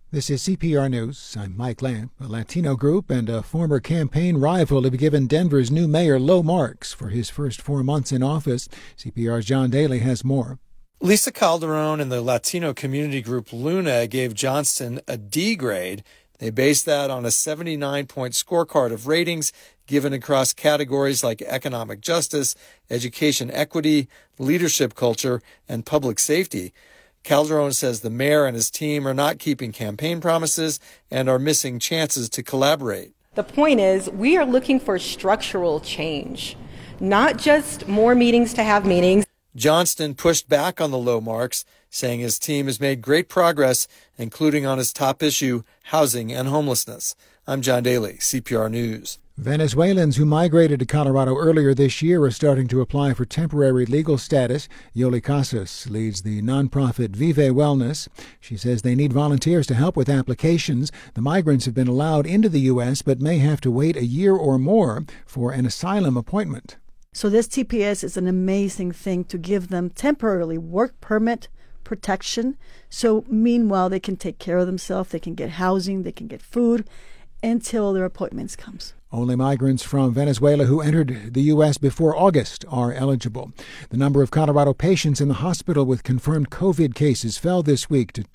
This is CPR News. I'm Mike Lamp. A Latino group and a former campaign rival have given Denver's new mayor low marks for his first 4 months in office. CPR's John Daly has more. Lisa Calderon and the Latino community group Luna gave Johnston a D grade. They based that on a 79-point scorecard of ratings given across categories like economic justice, education equity, leadership culture, and public safety. Calderon says the mayor and his team are not keeping campaign promises and are missing chances to collaborate. The point is, we are looking for structural change, not just more meetings to have meetings. Johnston pushed back on the low marks, saying his team has made great progress, including on his top issue, housing and homelessness. I'm John Daly, CPR News. Venezuelans who migrated to Colorado earlier this year are starting to apply for temporary legal status. Yoli Casas leads the nonprofit Vive Wellness. She says they need volunteers to help with applications. The migrants have been allowed into the U.S. but may have to wait a year or more for an asylum appointment. So this TPS is an amazing thing to give them temporarily work permit protection. So meanwhile, they can take care of themselves. They can get housing. They can get food until their appointments comes. Only migrants from Venezuela who entered the U.S. before August are eligible. The number of Colorado patients in the hospital with confirmed COVID cases fell this week to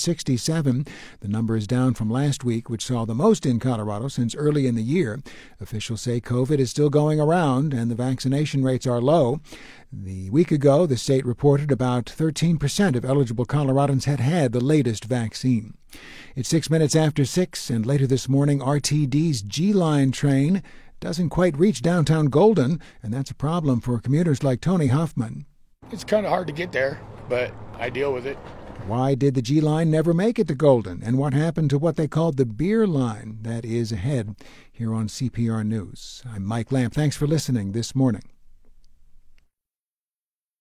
267. The number is down from last week, which saw the most in Colorado since early in the year. Officials say COVID is still going around and the vaccination rates are low. The week ago, the state reported about 13% of eligible Coloradans had the latest vaccine. It's 6 minutes after 6, and later this morning, RTD's G-Line train doesn't quite reach downtown Golden, and that's a problem for commuters like Tony Huffman. It's kind of hard to get there, but I deal with it. Why did the G-Line never make it to Golden, and what happened to what they called the beer line? That is ahead here on CPR News. I'm Mike Lamp. Thanks for listening this morning.